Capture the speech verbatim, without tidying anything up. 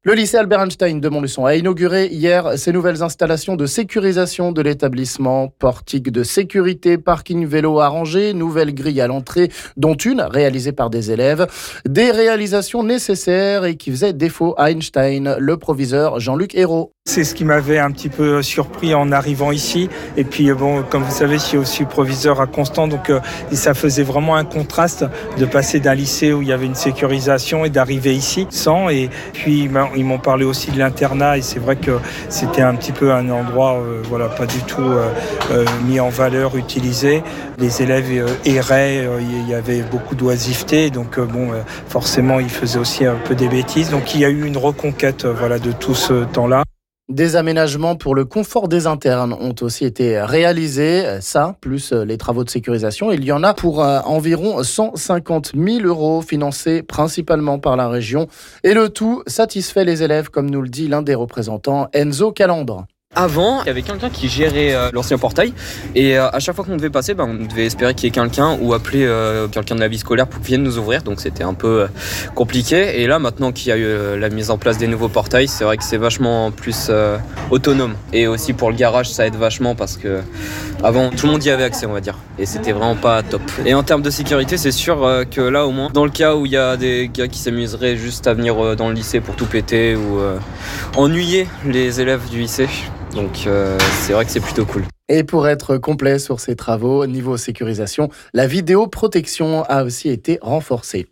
Le lycée Albert Einstein de Montluçon a inauguré hier ses nouvelles installations de sécurisation de l'établissement. Portique de sécurité, parking vélo arrangé, nouvelle grille à l'entrée, dont une réalisée par des élèves. Des réalisations nécessaires et qui faisaient défaut à Einstein, le proviseur Jean-Luc Hérault. C'est ce qui m'avait un petit peu surpris en arrivant ici. Et puis, bon, comme vous savez, je suis aussi proviseur à Constant, donc euh, ça faisait vraiment un contraste de passer d'un lycée où il y avait une sécurisation et d'arriver ici sans. Et puis, ils m'ont parlé aussi de l'internat et c'est vrai que c'était un petit peu un endroit, euh, voilà, pas du tout euh, euh, mis en valeur, utilisé. Les élèves euh, erraient, euh, il y avait beaucoup d'oisiveté, donc euh, bon, euh, forcément, ils faisaient aussi un peu des bêtises. Donc, il y a eu une reconquête, euh, voilà, de tout ce temps-là. Des aménagements pour le confort des internes ont aussi été réalisés. Ça, plus les travaux de sécurisation, il y en a pour euh, environ cent cinquante mille euros, financés principalement par la région. Et le tout satisfait les élèves, comme nous le dit l'un des représentants, Enzo Calandre. Avant, il y avait quelqu'un qui gérait euh, l'ancien portail et euh, à chaque fois qu'on devait passer, bah, on devait espérer qu'il y ait quelqu'un ou appeler euh, quelqu'un de la vie scolaire pour qu'il vienne nous ouvrir, donc c'était un peu euh, compliqué. Et là, maintenant qu'il y a eu euh, la mise en place des nouveaux portails, c'est vrai que c'est vachement plus euh, autonome. Et aussi pour le garage, ça aide vachement parce que avant, tout le monde y avait accès, on va dire, et c'était vraiment pas top. Et en termes de sécurité, c'est sûr euh, que là, au moins, dans le cas où il y a des gars qui s'amuseraient juste à venir euh, dans le lycée pour tout péter ou euh, ennuyer les élèves du lycée. Donc euh, c'est vrai que c'est plutôt cool. Et pour être complet sur ces travaux, niveau sécurisation, la vidéoprotection a aussi été renforcée.